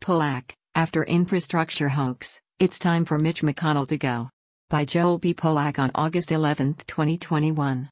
Polak, after infrastructure hoax, it's time for Mitch McConnell to go. By Joel B. Polak on August 11, 2021.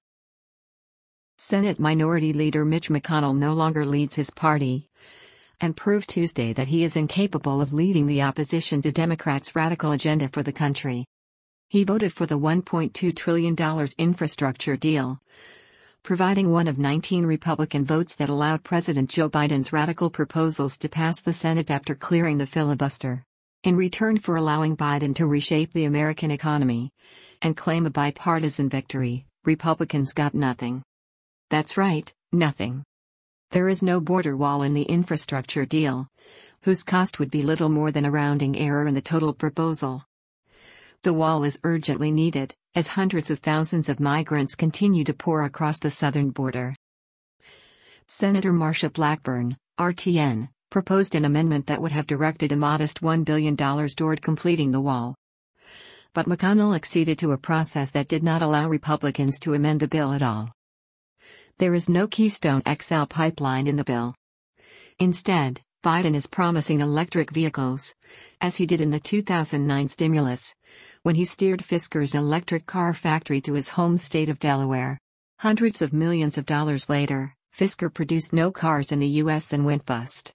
Senate Minority Leader Mitch McConnell no longer leads his party, and proved Tuesday that he is incapable of leading the opposition to Democrats' radical agenda for the country. He voted for the $1.2 trillion infrastructure deal, providing one of 19 Republican votes that allowed President Joe Biden's radical proposals to pass the Senate after clearing the filibuster. In return for allowing Biden to reshape the American economy and claim a bipartisan victory, Republicans got nothing. That's right, nothing. There is no border wall in the infrastructure deal, whose cost would be little more than a rounding error in the total proposal. The wall is urgently needed, as hundreds of thousands of migrants continue to pour across the southern border. Senator Marsha Blackburn, RTN, proposed an amendment that would have directed a modest $1 billion toward completing the wall. But McConnell acceded to a process that did not allow Republicans to amend the bill at all. There is no Keystone XL pipeline in the bill. Instead, Biden is promising electric vehicles, as he did in the 2009 stimulus, when he steered Fisker's electric car factory to his home state of Delaware. Hundreds of millions of dollars later, Fisker produced no cars in the U.S. and went bust.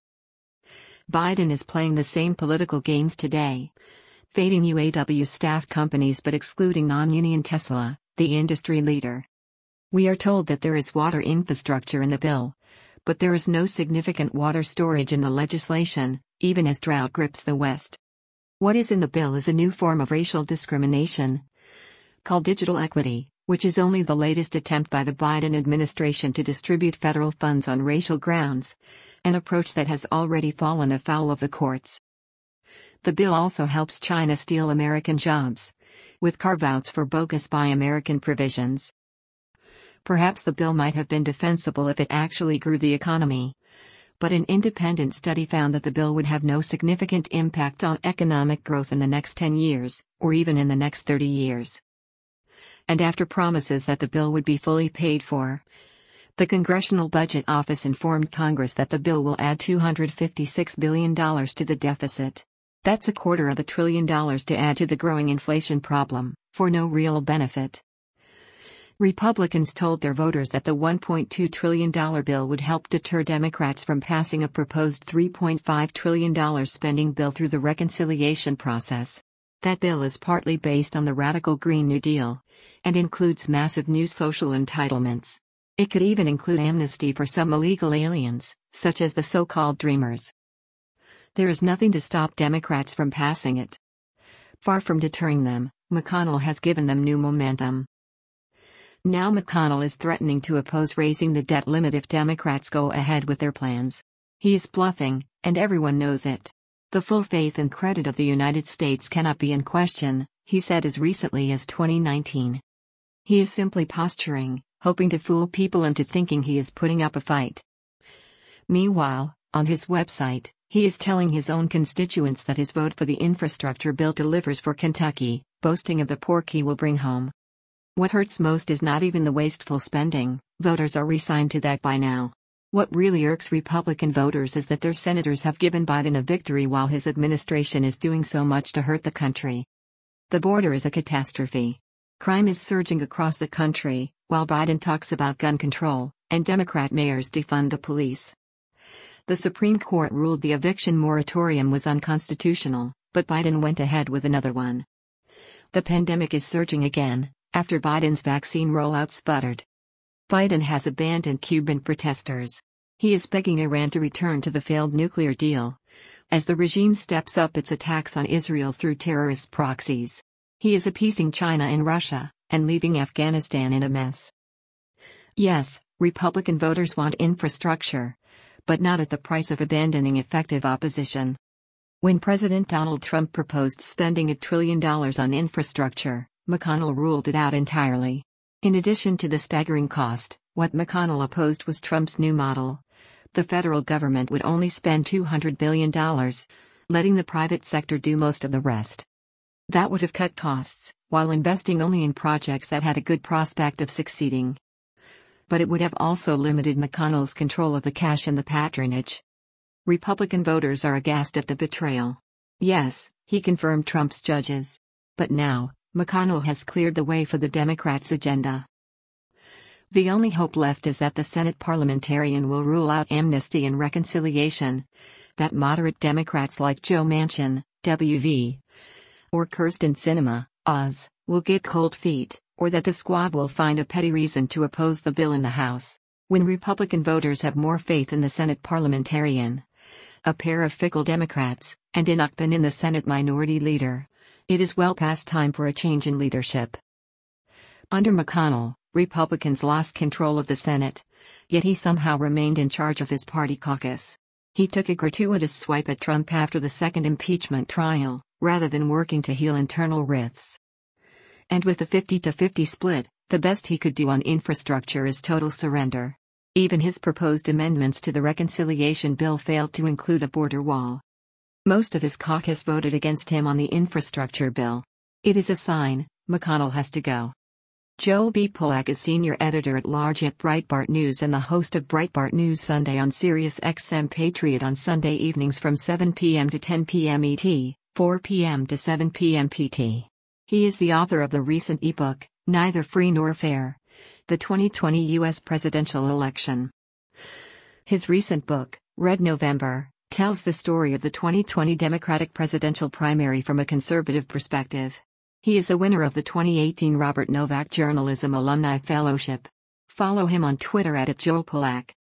Biden is playing the same political games today, fading UAW staff companies but excluding non-union Tesla, the industry leader. We are told that there is water infrastructure in the bill, but there is no significant water storage in the legislation, even as drought grips the West. What is in the bill is a new form of racial discrimination, called digital equity, which is only the latest attempt by the Biden administration to distribute federal funds on racial grounds, an approach that has already fallen afoul of the courts. The bill also helps China steal American jobs, with carve-outs for bogus Buy American provisions. Perhaps the bill might have been defensible if it actually grew the economy, but an independent study found that the bill would have no significant impact on economic growth in the next 10 years, or even in the next 30 years. And after promises that the bill would be fully paid for, the Congressional Budget Office informed Congress that the bill will add $256 billion to the deficit. That's $250 billion to add to the growing inflation problem, for no real benefit. Republicans told their voters that the $1.2 trillion bill would help deter Democrats from passing a proposed $3.5 trillion spending bill through the reconciliation process. That bill is partly based on the radical Green New Deal, and includes massive new social entitlements. It could even include amnesty for some illegal aliens, such as the so-called Dreamers. There is nothing to stop Democrats from passing it. Far from deterring them, McConnell has given them new momentum. Now McConnell is threatening to oppose raising the debt limit if Democrats go ahead with their plans. He is bluffing, and everyone knows it. The full faith and credit of the United States cannot be in question, he said as recently as 2019. He is simply posturing, hoping to fool people into thinking he is putting up a fight. Meanwhile, on his website, he is telling his own constituents that his vote for the infrastructure bill delivers for Kentucky, boasting of the pork he will bring home. What hurts most is not even the wasteful spending, voters are resigned to that by now. What really irks Republican voters is that their senators have given Biden a victory while his administration is doing so much to hurt the country. The border is a catastrophe. Crime is surging across the country, while Biden talks about gun control, and Democrat mayors defund the police. The Supreme Court ruled the eviction moratorium was unconstitutional, but Biden went ahead with another one. The pandemic is surging again, after Biden's vaccine rollout sputtered. Biden has abandoned Cuban protesters. He is begging Iran to return to the failed nuclear deal, as the regime steps up its attacks on Israel through terrorist proxies. He is appeasing China and Russia, and leaving Afghanistan in a mess. Yes, Republican voters want infrastructure, but not at the price of abandoning effective opposition. When President Donald Trump proposed spending $1 trillion on infrastructure, McConnell ruled it out entirely. In addition to the staggering cost, what McConnell opposed was Trump's new model. The federal government would only spend $200 billion, letting the private sector do most of the rest. That would have cut costs, while investing only in projects that had a good prospect of succeeding. But it would have also limited McConnell's control of the cash and the patronage. Republican voters are aghast at the betrayal. Yes, he confirmed Trump's judges. But now, McConnell has cleared the way for the Democrats' agenda. The only hope left is that the Senate parliamentarian will rule out amnesty and reconciliation, that moderate Democrats like Joe Manchin, WV, or Kyrsten Sinema, Oz, will get cold feet, or that the squad will find a petty reason to oppose the bill in the House. When Republican voters have more faith in the Senate parliamentarian, a pair of fickle Democrats, and Inuk than in the Senate minority leader, it is well past time for a change in leadership. Under McConnell, Republicans lost control of the Senate, yet he somehow remained in charge of his party caucus. He took a gratuitous swipe at Trump after the second impeachment trial, rather than working to heal internal rifts. And with a 50-50 split, the best he could do on infrastructure is total surrender. Even his proposed amendments to the reconciliation bill failed to include a border wall. Most of his caucus voted against him on the infrastructure bill. It is a sign, McConnell has to go. Joel B. Polak is senior editor-at-large at Breitbart News and the host of Breitbart News Sunday on Sirius XM Patriot on Sunday evenings from 7 p.m. to 10 p.m. ET, 4 p.m. to 7 p.m. PT. He is the author of the recent ebook, Neither Free Nor Fair: The 2020 U.S. Presidential Election. His recent book, Red November, tells the story of the 2020 Democratic presidential primary from a conservative perspective. He is a winner of the 2018 Robert Novak Journalism Alumni Fellowship. Follow him on Twitter @JoelPolak.